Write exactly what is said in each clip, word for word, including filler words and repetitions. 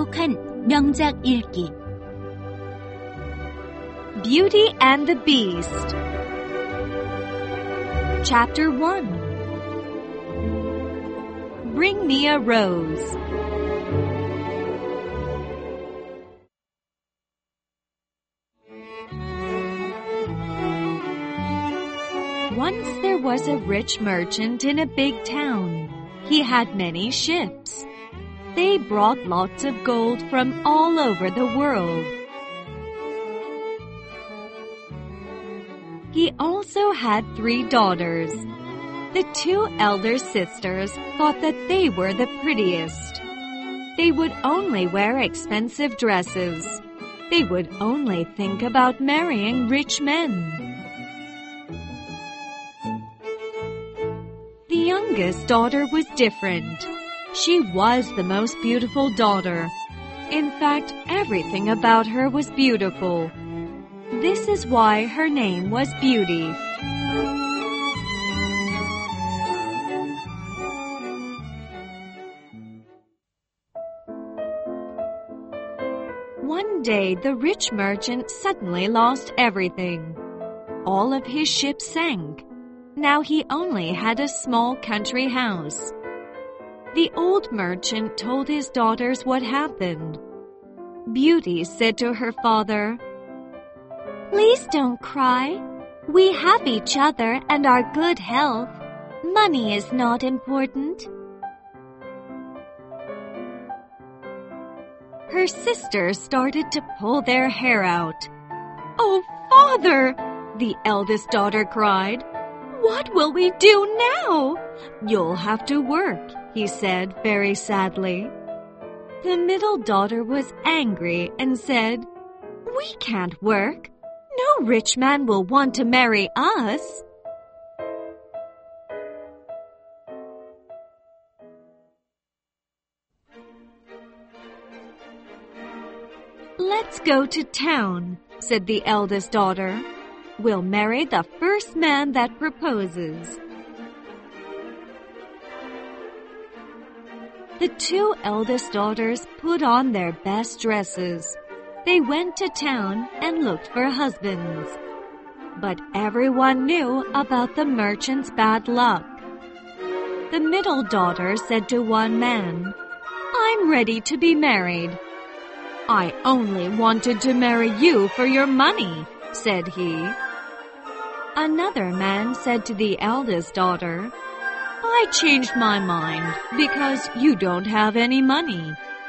기록한 명작 읽기. Beauty and the Beast. Chapter one. Bring me a rose. Once there was a rich merchant in a big town. He had many ships. They brought lots of gold from all over the world. He also had three daughters. The two elder sisters thought that they were the prettiest. They would only wear expensive dresses. They would only think about marrying rich men. The youngest daughter was different. She was the most beautiful daughter. In fact, everything about her was beautiful. This is why her name was Beauty. One day, the rich merchant suddenly lost everything. All of his ships sank. Now he only had a small country house. The old merchant told his daughters what happened. Beauty said to her father, "Please don't cry. We have each other and our good health. Money is not important." Her sisters started to pull their hair out. "Oh, father!" the eldest daughter cried. "What will we do now?" "You'll have to work," he said very sadly. The middle daughter was angry and said, "We can't work. No rich man will want to marry us." "Let's go to town," said the eldest daughter. "We'll marry the first man that proposes." The two eldest daughters put on their best dresses. They went to town and looked for husbands. But everyone knew about the merchant's bad luck. The middle daughter said to one man, "I'm ready to be married." "I only wanted to marry you for your money," said he. Another man said to the eldest daughter, "I changed my mind because you don't have any money."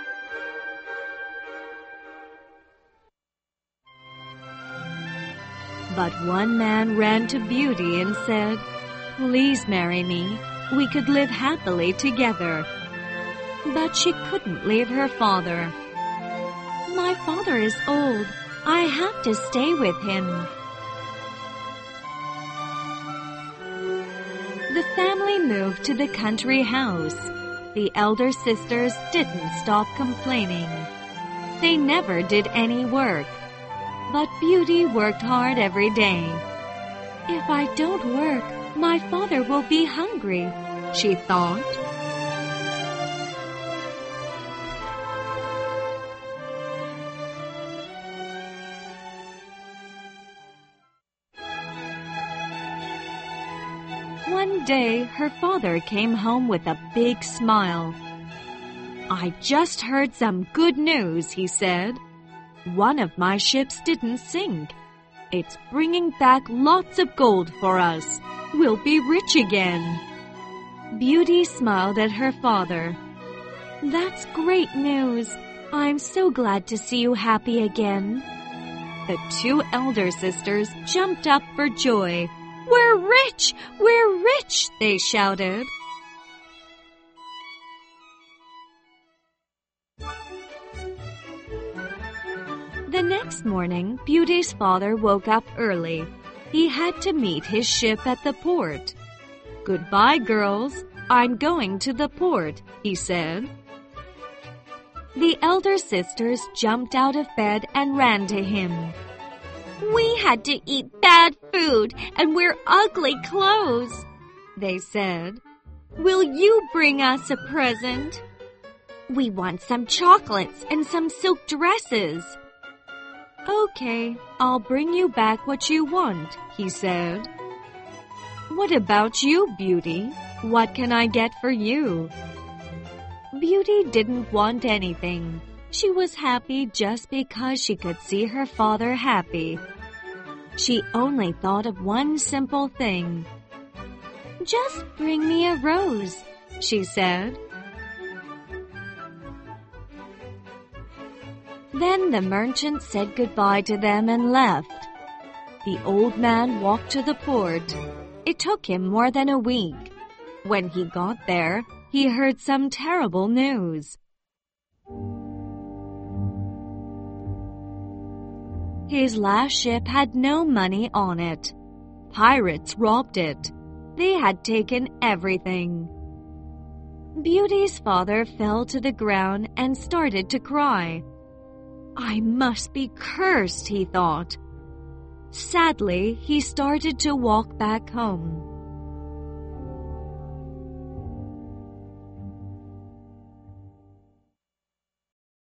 But one man ran to Beauty and said, "Please marry me. We could live happily together." But she couldn't leave her father. "My father is old. I have to stay with him." The family moved to the country house. The elder sisters didn't stop complaining. They never did any work. But Beauty worked hard every day. "If I don't work, my father will be hungry," she thought. One day, her father came home with a big smile. "I just heard some good news," he said. "One of my ships didn't sink. It's bringing back lots of gold for us. We'll be rich again." Beauty smiled at her father. "That's great news. I'm so glad to see you happy again." The two elder sisters jumped up for joy. "We're rich! We're rich!" they shouted. The next morning, Beauty's father woke up early. He had to meet his ship at the port. "Goodbye, girls. I'm going to the port," he said. The elder sisters jumped out of bed and ran to him. "We had to eat bad food and wear ugly clothes," they said. "Will you bring us a present?" We want some chocolates and some silk dresses. Okay, I'll bring you back what you want, he said. What about you, Beauty? What can I get for you? Beauty didn't want anything. She was happy just because she could see her father happy. She only thought of one simple thing. Just bring me a rose, she said. Then the merchant said goodbye to them and left. The old man walked to the port. It took him more than a week. When he got there, he heard some terrible news. His last ship had no money on it. Pirates robbed it. They had taken everything. Beauty's father fell to the ground and started to cry. I must be cursed, he thought. Sadly, he started to walk back home.